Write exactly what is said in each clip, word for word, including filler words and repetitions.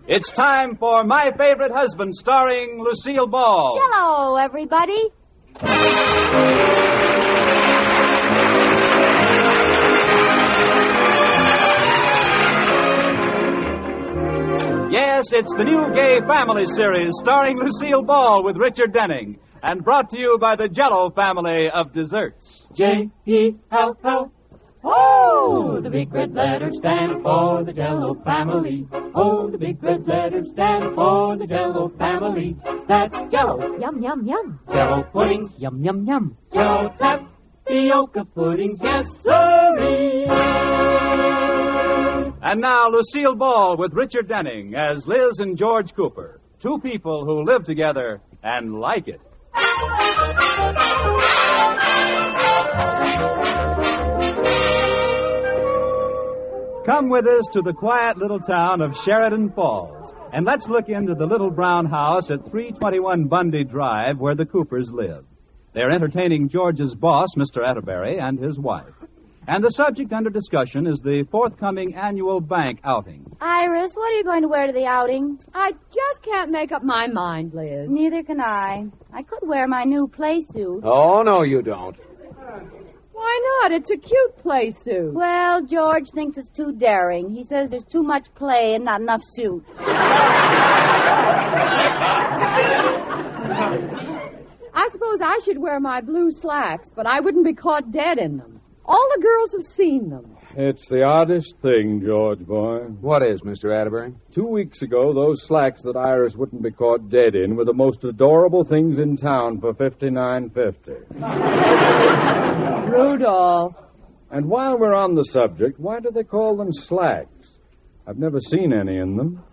It's time for My Favorite Husband, starring Lucille Ball. Hello, everybody. Yes, it's the new Gay Family series starring Lucille Ball with Richard Denning and brought to you by the Jell-O family of desserts. J E L L. Oh, the big red letters stand for the Jell-O family. Oh, the big red letters stand for the Jell-O family. That's Jell-O. Yum, yum, yum. Jell-O puddings. Yum, yum, yum. Jell-O tapioca puddings. Yes, sirree. And now, Lucille Ball with Richard Denning as Liz and George Cooper, two people who live together and like it. Come with us to the quiet little town of Sheridan Falls, and let's look into the little brown house at three twenty-one Bundy Drive where the Coopers live. They're entertaining George's boss, Mister Atterbury, and his wife. And the subject under discussion is the forthcoming annual bank outing. Iris, what are you going to wear to the outing? I just can't make up my mind, Liz. Neither can I. I could wear my new play suit. Oh, no, you don't. Why not? It's a cute play suit. Well, George thinks it's too daring. He says there's too much play and not enough suit. I suppose I should wear my blue slacks, but I wouldn't be caught dead in them. All the girls have seen them. It's the oddest thing, George, boy. What is, Mister Atterbury? Two weeks ago, those slacks that Iris wouldn't be caught dead in were the most adorable things in town for fifty-nine fifty. Rudolph. And while we're on the subject, why do they call them slacks? I've never seen any in them.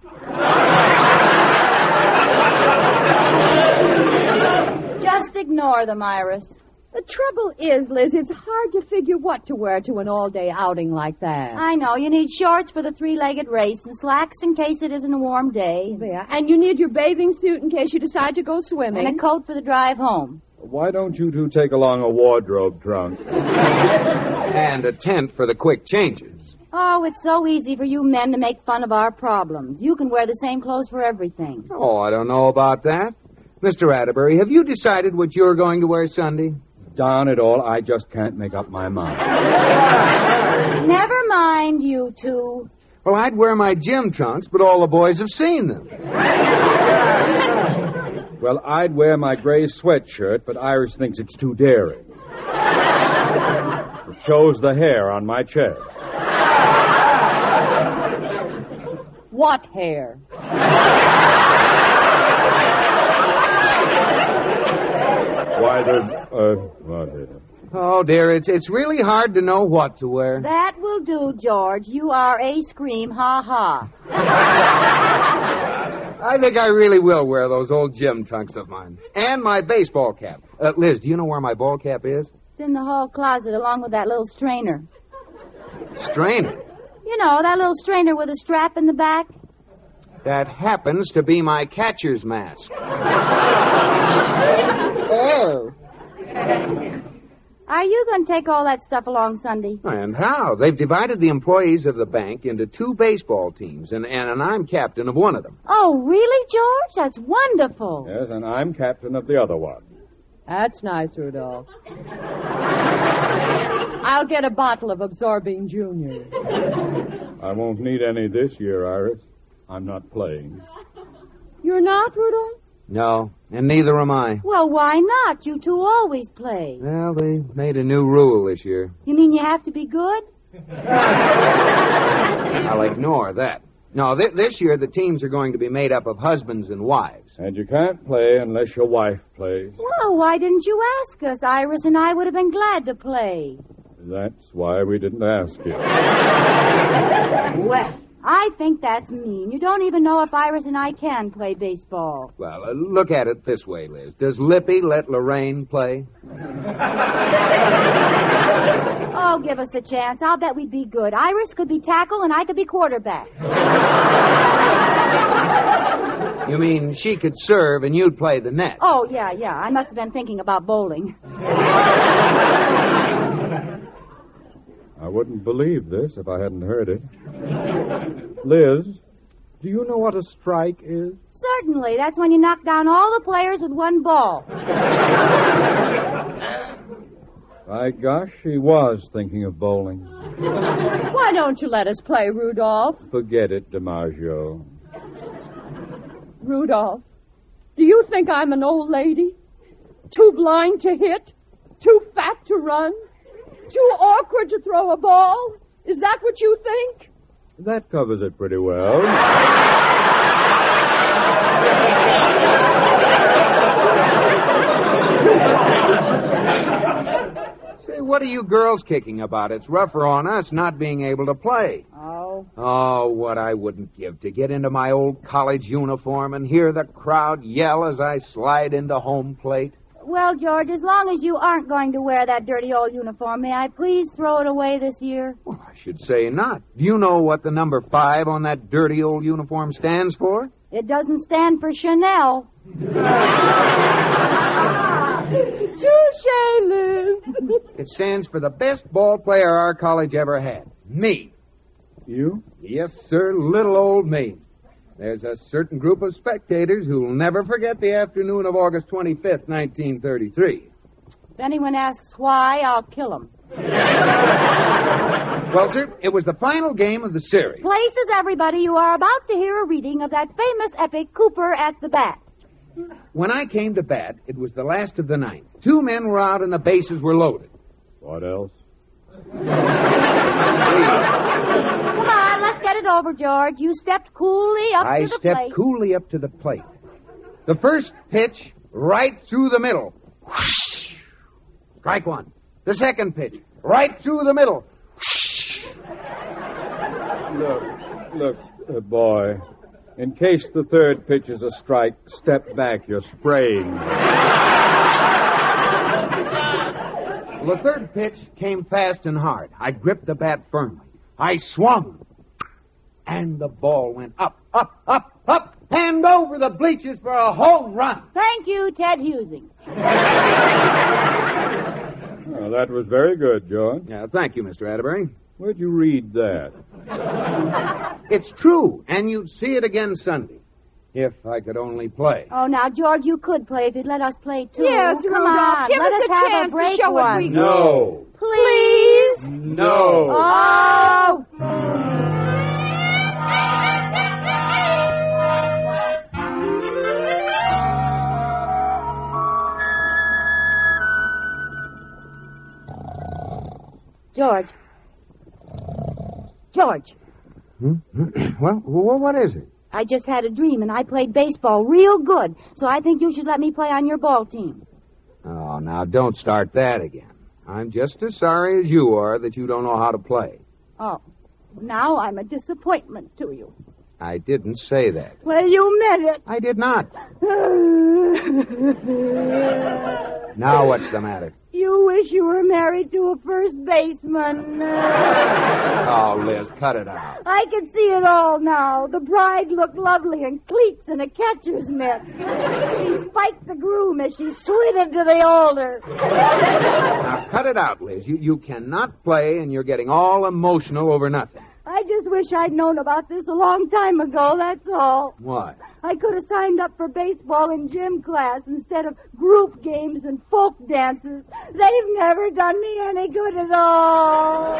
Just ignore them, Iris. The trouble is, Liz, it's hard to figure what to wear to an all-day outing like that. I know. You need shorts for the three-legged race and slacks in case it isn't a warm day. Yeah, and you need your bathing suit in case you decide to go swimming. And a coat for the drive home. Why don't you two take along a wardrobe trunk? And a tent for the quick changes. Oh, it's so easy for you men to make fun of our problems. You can wear the same clothes for everything. Oh, I don't know about that. Mister Atterbury, have you decided what you're going to wear Sunday? Darn it all, I just can't make up my mind. Never mind, you two. Well, I'd wear my gym trunks, but all the boys have seen them. Well, I'd wear my gray sweatshirt, but Iris thinks it's too daring. It shows the hair on my chest. What hair? Why, the, uh, what is it? Oh, dear, it's it's really hard to know what to wear. That will do, George. You are a scream, ha-ha. I think I really will wear those old gym trunks of mine. And my baseball cap. Uh, Liz, do you know where my ball cap is? It's in the hall closet along with that little strainer. Strainer? You know, that little strainer with a strap in the back. That happens to be my catcher's mask. Oh. Are you going to take all that stuff along Sunday? And how? They've divided the employees of the bank into two baseball teams, and, and, and I'm captain of one of them. Oh, really, George? That's wonderful. Yes, and I'm captain of the other one. That's nice, Rudolph. I'll get a bottle of Absorbing Junior. I won't need any this year, Iris. I'm not playing. You're not, Rudolph? No, and neither am I. Well, why not? You two always play. Well, they made a new rule this year. You mean you have to be good? I'll ignore that. No, th- this year the teams are going to be made up of husbands and wives. And you can't play unless your wife plays. Well, why didn't you ask us? Iris and I would have been glad to play. That's why we didn't ask you. Well, I think that's mean. You don't even know if Iris and I can play baseball. Well, uh, look at it this way, Liz. Does Lippy let Lorraine play? Oh, give us a chance. I'll bet we'd be good. Iris could be tackle and I could be quarterback. You mean she could serve and you'd play the net? Oh, yeah, yeah. I must have been thinking about bowling. I wouldn't believe this if I hadn't heard it. Liz, Do you know what a strike is? Certainly. That's when you knock down all the players with one ball. By gosh, he was thinking of bowling. Why don't you let us play, Rudolph? Forget it, DiMaggio. Rudolph, do you think I'm an old lady? Too blind to hit? Too fat to run? Too awkward to throw a ball? Is that what you think? That covers it pretty well. Say, what are you girls kicking about? It's rougher on us not being able to play. Oh. Oh, what I wouldn't give to get into my old college uniform and hear the crowd yell as I slide into home plate. Well, George, as long as you aren't going to wear that dirty old uniform, may I please throw it away this year? Well, I should say not. Do you know what the number five on that dirty old uniform stands for? It doesn't stand for Chanel. Touche, Liz. It stands for the best ball player our college ever had. Me. You? Yes, sir, little old me. There's a certain group of spectators who'll never forget the afternoon of August twenty-fifth, nineteen thirty-three. If anyone asks why, I'll kill him. Well, sir, it was the final game of the series. Places, everybody, you are about to hear a reading of that famous epic, Cooper at the Bat. When I came to bat, it was the last of the ninth. Two men were out and the bases were loaded. What else? Come on, let's get it over, George. You stepped coolly up I to the stepped plate. coolly up to the plate. The first pitch, right through the middle. Strike one. The second pitch, right through the middle. Look, look, uh, boy. In case the third pitch is a strike, step back. You're spraying. Well, the third pitch came fast and hard. I gripped the bat firmly. I swung. And the ball went up, up, up, up, and over the bleachers for a home run. Thank you, Ted Husing. Well, that was very good, George. Yeah, thank you, Mister Atterbury. Where'd you read that? It's true, and you'd see it again Sunday. If I could only play. Oh, now, George, you could play if you'd let us play, too. Yes, Come Rudolph, on, give let us us a have chance a break to show what one. we No. Please? No. Oh! George. George. Hmm? Well, well, what is it? I just had a dream, and I played baseball real good, so I think you should let me play on your ball team. Oh, now, don't start that again. I'm just as sorry as you are that you don't know how to play. Oh, now I'm a disappointment to you. I didn't say that. Well, you meant it. I did not. Now what's the matter? You wish you were married to a first baseman. Oh, Liz, cut it out. I can see it all now. The bride looked lovely in cleats and a catcher's mitt. She spiked the groom as she slid into the altar. Now, cut it out, Liz. You, you cannot play, and you're getting all emotional over nothing. I just wish I'd known about this a long time ago, that's all. What? I could have signed up for baseball in gym class instead of group games and folk dances. They've never done me any good at all.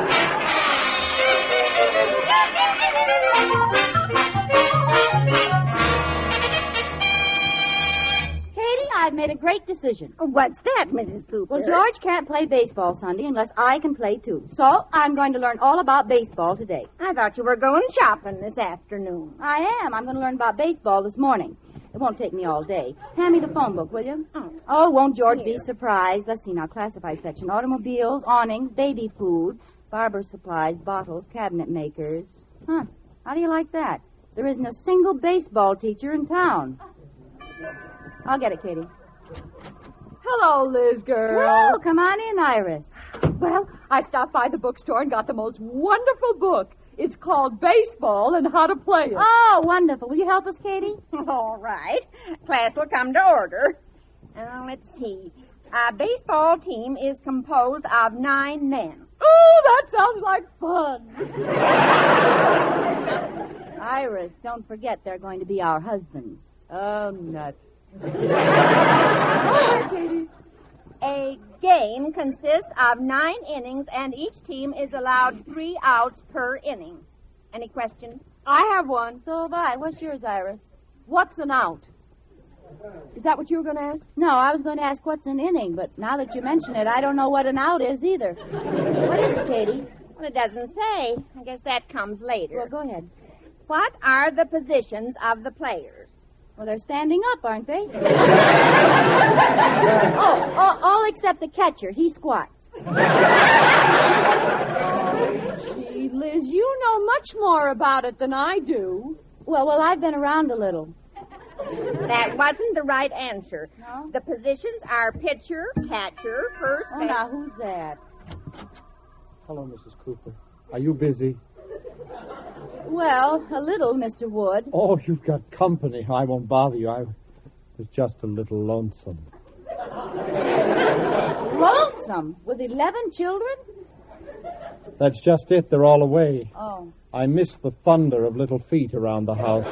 Katie, I've made a great decision. What's that, Missus Cooper? Well, George can't play baseball Sunday unless I can play too. So I'm going to learn all about baseball today. I thought you were going shopping this afternoon. I am. I'm going to learn about baseball this morning. It won't take me all day. Hand me the phone book, will you? Oh. Oh, won't George Here. be surprised? Let's see now. Classified section. Automobiles, awnings, baby food, barber supplies, bottles, cabinet makers. Huh. How do you like that? There isn't a single baseball teacher in town. I'll get it, Katie. Hello, Liz girl. Well, come on in, Iris. Well, I stopped by the bookstore and got the most wonderful book. It's called Baseball and How to Play It. Oh, wonderful. Will you help us, Katie? All right. Class will come to order. Uh, let's see. Our baseball team is composed of nine men. Oh, that sounds like fun. Iris, don't forget they're going to be our husbands. Oh, nuts. Go ahead, Katie. A game consists of nine innings, and each team is allowed three outs per inning. Any questions? I have one. So have I. What's yours, Iris? What's an out? Is that what you were going to ask? No, I was going to ask what's an inning, but now that you mention it, I don't know what an out is either. What is it, Katie? Well, it doesn't say. I guess that comes later. Well, go ahead. What are the positions of the players? Well, they're standing up, aren't they? oh, all, all except the catcher. He squats. Gee, Liz, you know much more about it than I do. Well, well, I've been around a little. That wasn't the right answer. No? The positions are pitcher, catcher, first Oh, base. now, who's that? Hello, Missus Cooper. Are you busy? Well, a little, Mister Wood. Oh, you've got company. I won't bother you. I was just a little lonesome. Lonesome? With eleven children? That's just it. They're all away. Oh. I miss the thunder of little feet around the house.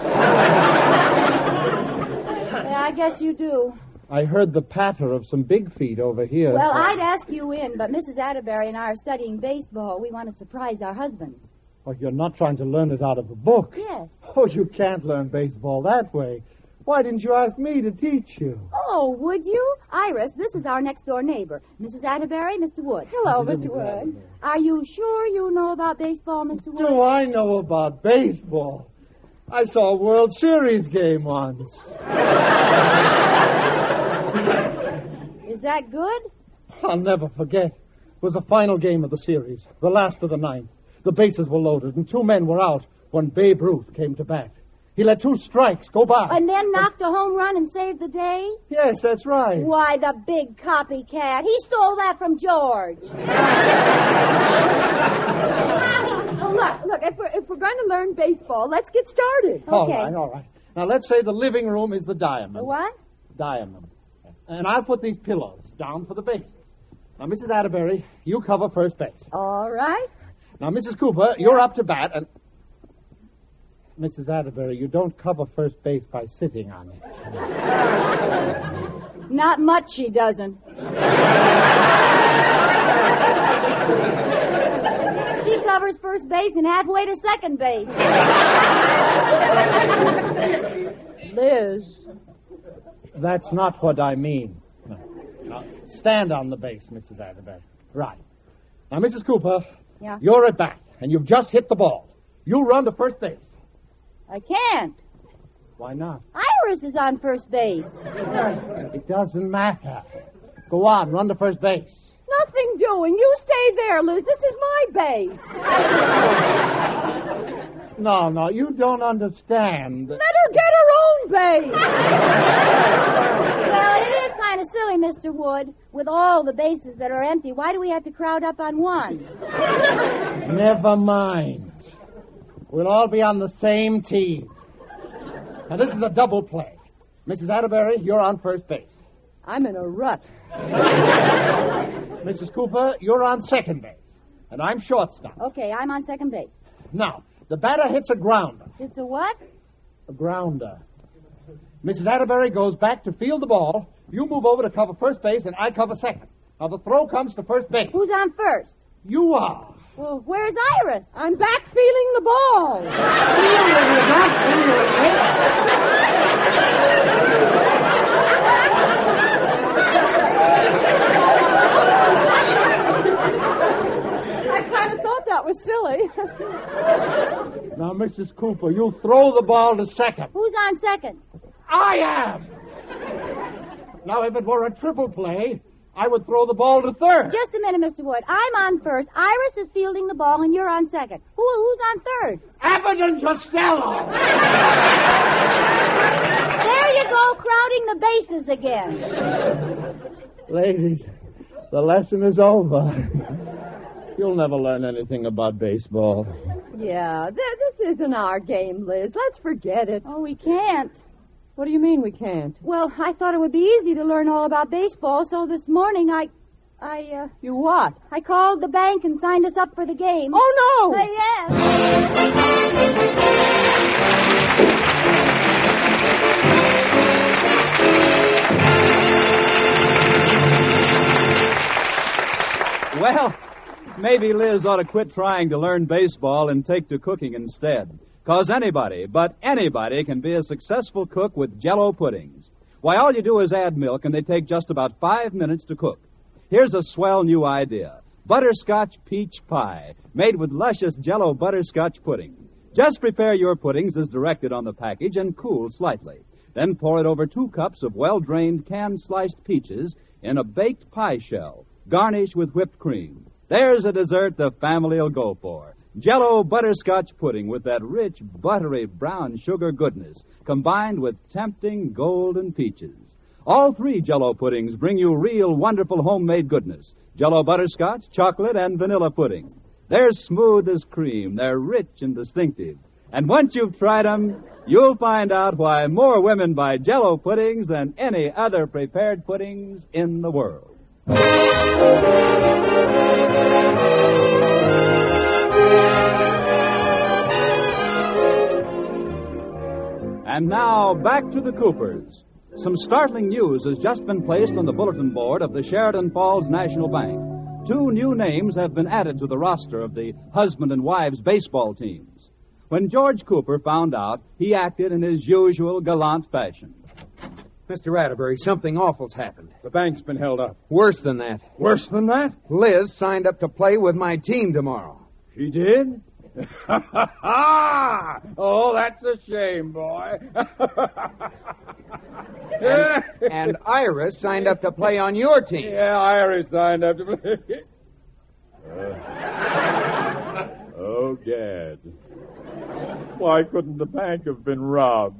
Yeah, I guess you do. I heard the patter of some big feet over here. Well, I'd ask you in, but Missus Atterbury and I are studying baseball. We want to surprise our husbands. Oh, you're not trying to learn it out of a book. Yes. Oh, you can't learn baseball that way. Why didn't you ask me to teach you? Oh, would you? Iris, this is our next-door neighbor. Missus Atterbury, Mister Wood. Hello, Mister Wood. Are you sure you know about baseball, Mister Wood? Do I know about baseball? I saw a World Series game once. Is that good? I'll never forget. It was the final game of the series, the last of the ninth. The bases were loaded, and two men were out when Babe Ruth came to bat. He let two strikes go by. And then knocked a home run and saved the day? Yes, that's right. Why, the big copycat. He stole that from George. Well, look, look, if we're, if we're going to learn baseball, let's get started. All Okay. right, all right. Now, let's say the living room is the diamond. The what? Diamond. And I'll put these pillows down for the bases. Now, Missus Atterbury, you cover first base. All right. Now, Missus Cooper, you're up to bat, and... Missus Atterbury, you don't cover first base by sitting on it. Not much she doesn't. She covers first base and halfway to second base. Liz. That's not what I mean. No. Now, stand on the base, Missus Atterbury. Right. Now, Missus Cooper, Yeah? you're at bat, and you've just hit the ball. You run to first base. I can't. Why not? Iris is on first base. It doesn't matter. Go on, run to first base. Nothing doing. You stay there, Liz. This is my base. No, no, you don't understand. Let her get her own base. Well, it is kind of silly, Mister Wood. With all the bases that are empty, why do we have to crowd up on one? Never mind. We'll all be on the same team. Now, this is a double play. Missus Atterbury, you're on first base. I'm in a rut. Missus Cooper, you're on second base. And I'm shortstop. Okay, I'm on second base. Now, the batter hits a grounder. It's a what? A grounder. Missus Atterbury goes back to field the ball. You move over to cover first base, and I cover second. Now, the throw comes to first base. Who's on first? You are. Well, where's Iris? I'm back feeling the ball. Feeling it, not feeling it. I kind of thought that was silly. Now, Missus Cooper, you throw the ball to second. Who's on second? I am. Now, if it were a triple play, I would throw the ball to third. Just a minute, Mister Wood. I'm on first. Iris is fielding the ball, and you're on second. Who, who's on third? Abbott and Costello. There you go, crowding the bases again. Ladies, the lesson is over. You'll never learn anything about baseball. Yeah, th- this isn't our game, Liz. Let's forget it. Oh, we can't. What do you mean we can't? Well, I thought it would be easy to learn all about baseball, so this morning I... I, uh... You what? I called the bank and signed us up for the game. Oh, no! Uh, yes. Well, maybe Liz ought to quit trying to learn baseball and take to cooking instead. Because anybody, but anybody, can be a successful cook with Jell-O puddings. Why, all you do is add milk, and they take just about five minutes to cook. Here's a swell new idea. Butterscotch peach pie, made with luscious Jell-O butterscotch pudding. Just prepare your puddings as directed on the package and cool slightly. Then pour it over two cups of well-drained canned sliced peaches in a baked pie shell. Garnish with whipped cream. There's a dessert the family'll go for. Jell-O butterscotch pudding with that rich, buttery brown sugar goodness, combined with tempting golden peaches. All three Jell-O puddings bring you real, wonderful homemade goodness. Jell-O butterscotch, chocolate, and vanilla pudding. They're smooth as cream. They're rich and distinctive. And once you've tried them, you'll find out why more women buy Jell-O puddings than any other prepared puddings in the world. And now, back to the Coopers. Some startling news has just been placed on the bulletin board of the Sheridan Falls National Bank. Two new names have been added to the roster of the husband and wives baseball teams. When George Cooper found out, he acted in his usual gallant fashion. Mister Atterbury, something awful's happened. The bank's been held up. Worse than that. Worse than that? Liz signed up to play with my team tomorrow. She did? Oh, that's a shame, boy. and, and Iris signed up to play on your team. Yeah, Iris signed up to play. uh, oh, Gad. Why couldn't the bank have been robbed?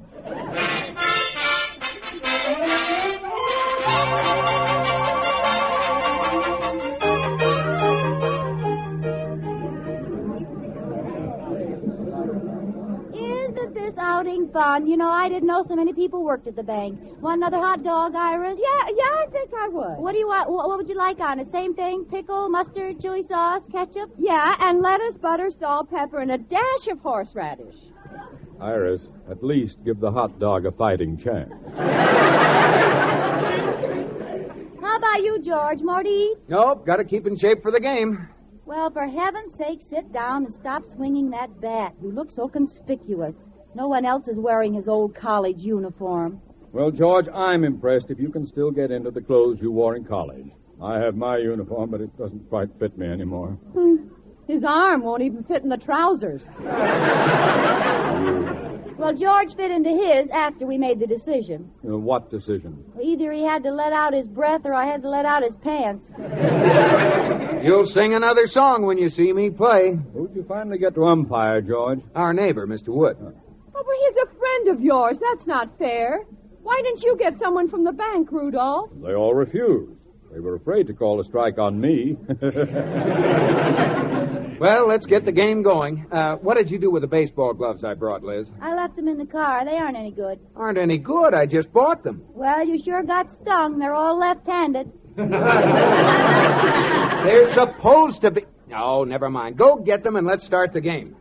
Outing fun. You know, I didn't know so many people worked at the bank. Want another hot dog, Iris? Yeah, yeah, I think I would. What do you want? What, what would you like on it? Same thing? Pickle, mustard, chili sauce, ketchup? Yeah, and lettuce, butter, salt, pepper, and a dash of horseradish. Iris, at least give the hot dog a fighting chance. How about you, George? More to eat? Nope, got to keep in shape for the game. Well, for heaven's sake, sit down and stop swinging that bat. You look so conspicuous. No one else is wearing his old college uniform. Well, George, I'm impressed if you can still get into the clothes you wore in college. I have my uniform, but it doesn't quite fit me anymore. Hmm. His arm won't even fit in the trousers. Well, George fit into his after we made the decision. Uh, what decision? Well, either he had to let out his breath or I had to let out his pants. You'll sing another song when you see me play. Who'd you finally get to umpire, George? Our neighbor, Mister Wood. Oh, but he's a friend of yours. That's not fair. Why didn't you get someone from the bank, Rudolph? They all refused. They were afraid to call a strike on me. Well, let's get the game going. Uh, what did you do with the baseball gloves I brought, Liz? I left them in the car. They aren't any good. Aren't any good? I just bought them. Well, you sure got stung. They're all left-handed. They're supposed to be... Oh, never mind. Go get them and let's start the game.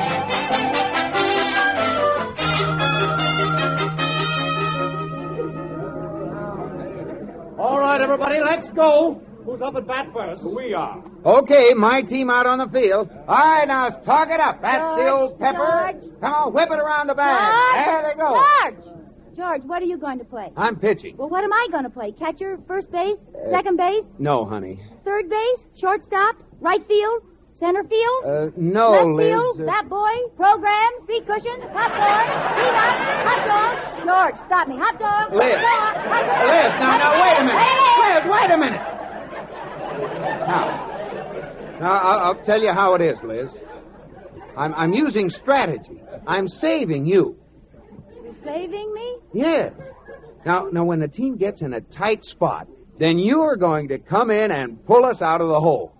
All right, everybody, let's go. Who's up at bat first? We are. Okay, my team out on the field. All right, now, talk it up. That's the George, old pepper. George. Come on, whip it around the bag. George, There they go. George! George, what are you going to play? I'm pitching. Well, what am I going to play? Catcher, first base, second base, No, honey. third base, shortstop, right field, center field, Uh, no, left Liz. field, uh, bat boy, program, seat cushion, hot dog, peanut, hot dog. George, stop me. Hot dog, Liz. hot dog, hot dog. Liz, now, now, wait a minute. Hey! Liz, wait a minute. Now, now I'll, I'll tell you how it is, Liz. I'm, I'm using strategy. I'm saving you. You're saving me? Yes. Now, now, when the team gets in a tight spot, then you are going to come in and pull us out of the hole.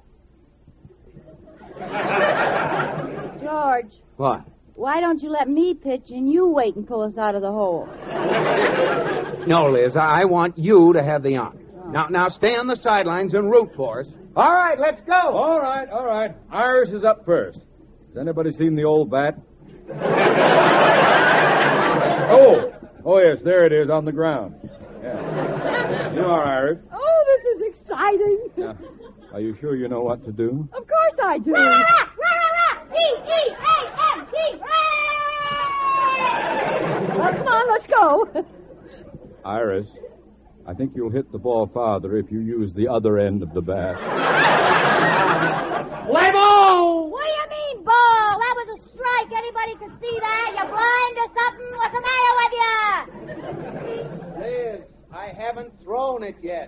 George, What? why don't you let me pitch and you wait and pull us out of the hole? No, Liz, I I want you to have the honor. Now, now, stay on the sidelines and root for us. All right, let's go. All right, all right. Iris is up first. Has anybody seen the old bat? Oh, yes, there it is on the ground. Yeah. You are, Iris. Oh, this is exciting. Yeah. Are you sure you know what to do? Of course I do. Rah, rah, rah, rah, rah, T E A M T. Uh, come on, let's go. Iris, I think you'll hit the ball farther if you use the other end of the bat. Play ball! What do you mean, ball? That was a strike. Anybody could see that. You blind or something? What's the matter with you? Liz, I haven't thrown it yet.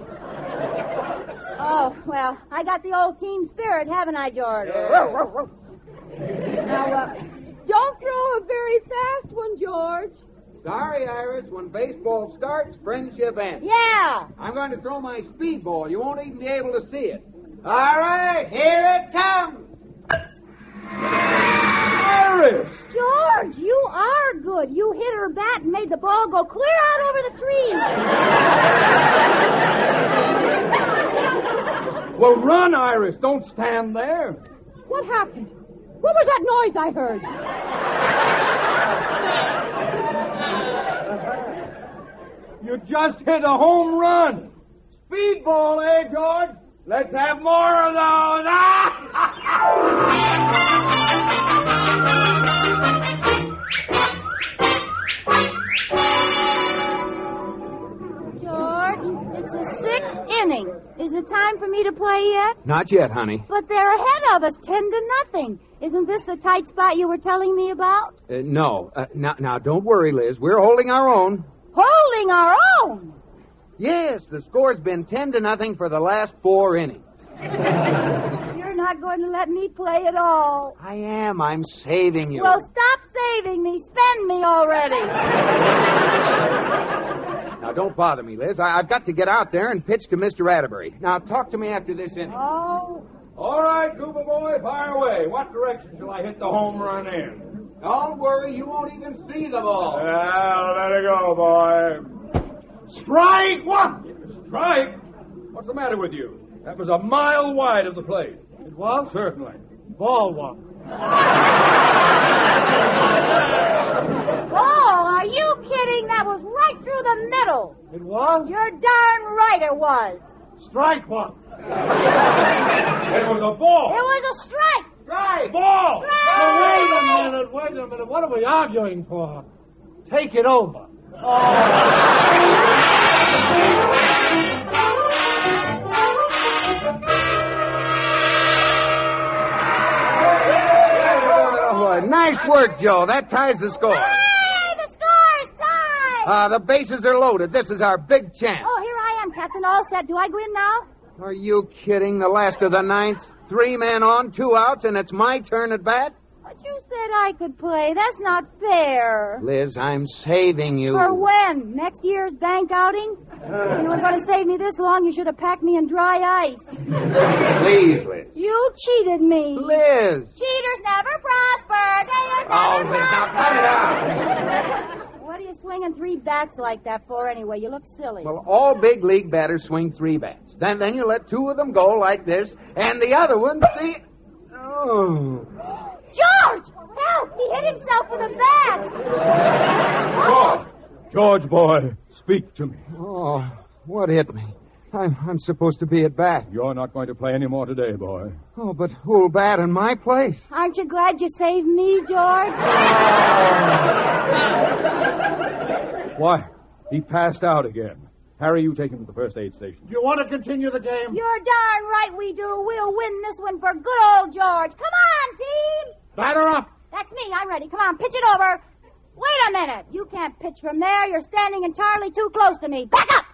Oh, well, I got the old team spirit, haven't I, George? Yeah. Now, uh, don't throw a very fast one, George. Sorry, Iris. When baseball starts, friendship ends. Yeah. I'm going to throw my speedball. You won't even be able to see it. All right, here it comes. Iris! George, you are good. You hit her bat and made the ball go clear out over the trees. Well, run, Iris. Don't stand there. What happened? What was that noise I heard? You just hit a home run. Speedball, eh, George? Let's have more of those. George, it's the sixth inning. Is it time for me to play yet? Not yet, honey. But they're ahead of us, ten to nothing. Isn't this the tight spot you were telling me about? Uh, no. Uh, now, now, don't worry, Liz. We're holding our own. Holding our own. Yes, the score's been ten to nothing for the last four innings. You're not going to let me play at all. I am. I'm saving you. Well, stop saving me. Spend me already. Now, don't bother me, Liz. I- I've got to get out there and pitch to Mister Atterbury. Now, talk to me after this inning. Oh. All right, Cooper boy, fire away. What direction shall I hit the home run in? Don't worry. You won't even see the ball. Well, let it go, boy. Strike one! Strike? What's the matter with you? That was a mile wide of the plate. It was? Certainly. Ball one. Ball, are you kidding? That was right through the middle. It was? You're darn right it was. Strike one. It was a ball. It was a strike. Strike! Ball! Now, wait a minute, wait a minute. What are we arguing for? Take it over. Oh, nice work, Joe. That ties the score. Hey, the score is tied. Uh, the bases are loaded. This is our big chance. Oh, here I am, Captain. All set. Do I go in now? Are you kidding? The last of the ninth? Three men on, two outs, and it's my turn at bat? But you said I could play. That's not fair. Liz, I'm saving you. For when? Next year's bank outing? If you were going to save me this long, you should have packed me in dry ice. Please, Liz. You cheated me. Liz. Cheaters never prosper. Gators Oh, never Liz, now cut it out. What are you swinging three bats like that for anyway? You look silly. Well, all big league batters swing three bats. Then, then you let two of them go like this, and the other one, see... Oh... George! Help! He hit himself with a bat! George! George, boy, speak to me. Oh, what hit me? I'm, I'm supposed to be at bat. You're not going to play any more today, boy. Oh, but who'll bat in my place? Aren't you glad you saved me, George? Why, he passed out again. Harry, you take him to the first aid station. You want to continue the game? You're darn right we do. We'll win this one for good old George. Come on, team! Batter up. That's me. I'm ready. Come on, pitch it over. Wait a minute. You can't pitch from there. You're standing entirely too close to me. Back up!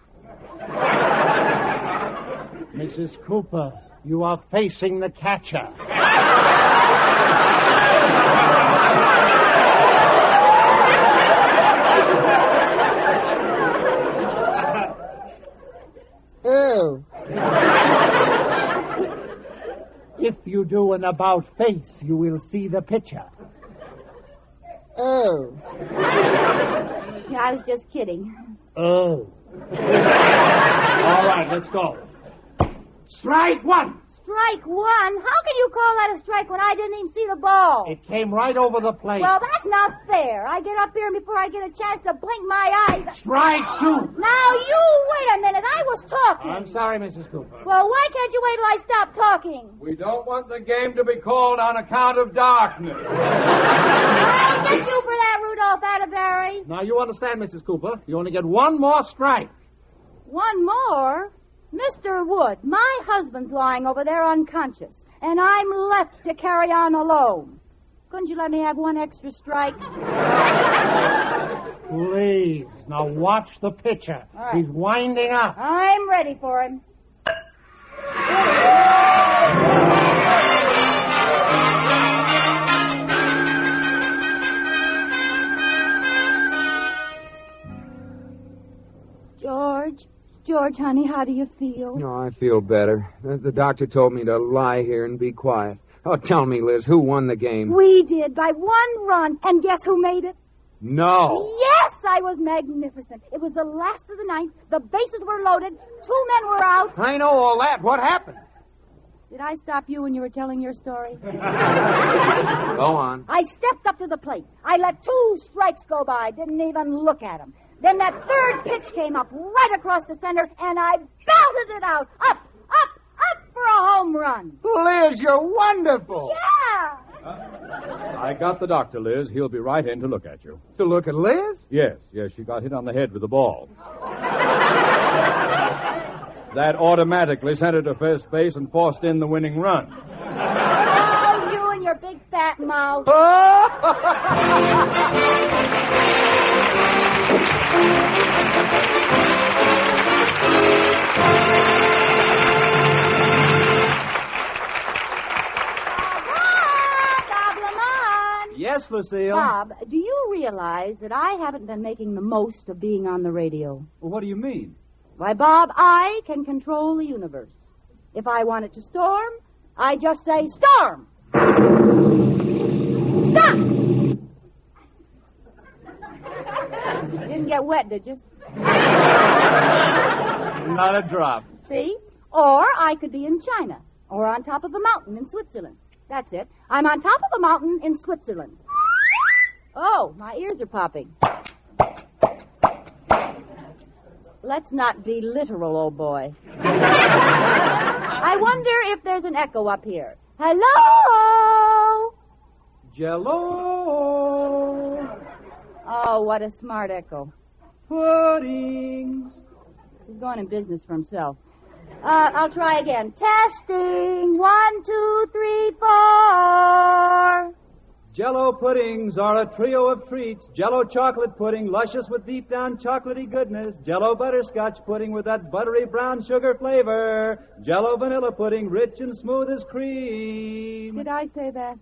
Missus Cooper, you are facing the catcher. Ooh. If you do an about face, you will see the pitcher. Oh. Yeah, I was just kidding. Oh. All right, let's go. Strike one. Strike one? How can you call that a strike when I didn't even see the ball? It came right over the plate. Well, that's not fair. I get up here and before I get a chance to blink my eyes... Strike two. Now, you wait a minute. I was talking. I'm sorry, Missus Cooper. Well, why can't you wait till I stop talking? We don't want the game to be called on account of darkness. I'll get you for that, Rudolph Atterbury. Now, you understand, Missus Cooper. You only get one more strike. One more? Mister Wood, my husband's lying over there unconscious, and I'm left to carry on alone. Couldn't you let me have one extra strike? Please. Now watch the pitcher. All right. He's winding up. I'm ready for him. George, George, honey, how do you feel? No, I feel better. The, the doctor told me to lie here and be quiet. Oh, tell me, Liz, who won the game? We did, by one run. And guess who made it? No. Yes, I was magnificent. It was the last of the ninth. The bases were loaded. Two men were out. I know all that. What happened? Did I stop you when you were telling your story? Go on. I stepped up to the plate. I let two strikes go by. Didn't even look at them. Then that third pitch came up right across the center, and I belted it out. Up, up, up for a home run. Liz, you're wonderful. Yeah. I got the doctor, Liz. He'll be right in to look at you. To look at Liz? Yes, yes, she got hit on the head with the ball. That automatically sent her to first base and forced in the winning run. Oh, you and your big fat mouth. Yes, Lucille. Bob, do you realize that I haven't been making the most of being on the radio? Well, what do you mean? Why, Bob, I can control the universe. If I want it to storm, I just say, storm! Stop! You didn't get wet, did you? Not a drop. See? Or I could be in China, or on top of a mountain in Switzerland. That's it. I'm on top of a mountain in Switzerland. Oh, my ears are popping. Let's not be literal, old boy. I wonder if there's an echo up here. Hello? Jell-O. Oh, what a smart echo. Puddings. He's going in business for himself. Uh, I'll try again. Testing. One, two, three, four. Jell-O puddings are a trio of treats. Jell-O chocolate pudding, luscious with deep down chocolatey goodness. Jell-O butterscotch pudding with that buttery brown sugar flavor. Jell-O vanilla pudding, rich and smooth as cream. Did I say that?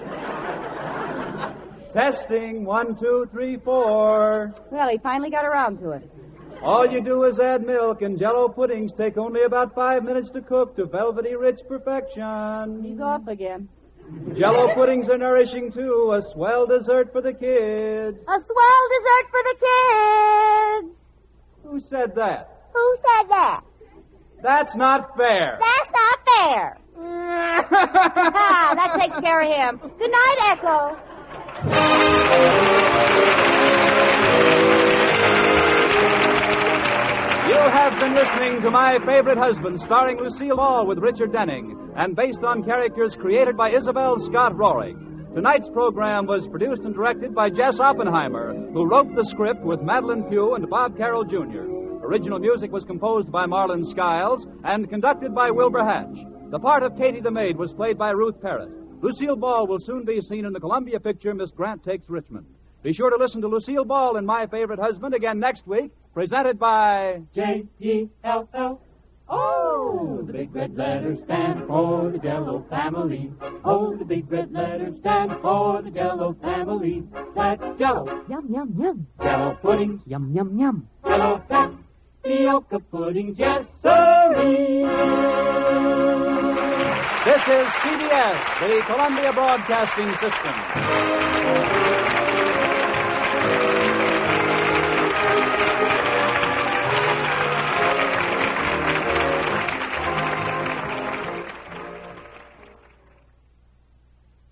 Testing. One, two, three, four. Well, he finally got around to it. All you do is add milk, and Jell-O puddings take only about five minutes to cook to velvety rich perfection. He's off again. Jell-O puddings are nourishing, too. A swell dessert for the kids. A swell dessert for the kids. Who said that? Who said that? That's not fair. That's not fair. Ah, that takes care of him. Good night, Echo. You have been listening to My Favorite Husband, starring Lucille Ball with Richard Denning, and based on characters created by Isabel Scott Rohrig. Tonight's program was produced and directed by Jess Oppenheimer, who wrote the script with Madeline Pugh and Bob Carroll Junior Original music was composed by Marlon Skiles and conducted by Wilbur Hatch. The part of Katie the Maid was played by Ruth Parrott. Lucille Ball will soon be seen in the Columbia picture Miss Grant Takes Richmond. Be sure to listen to Lucille Ball in My Favorite Husband again next week, presented by J E L L. Oh, the big red letters stand for the Jell-O family. Oh, the big red letters stand for the Jell-O family. That's Jell-O. Yum, yum, yum. Jell-O puddings. Yum, yum, yum. Jell-O tapioca puddings. Yes, sirree. This is C B S, the Columbia Broadcasting System.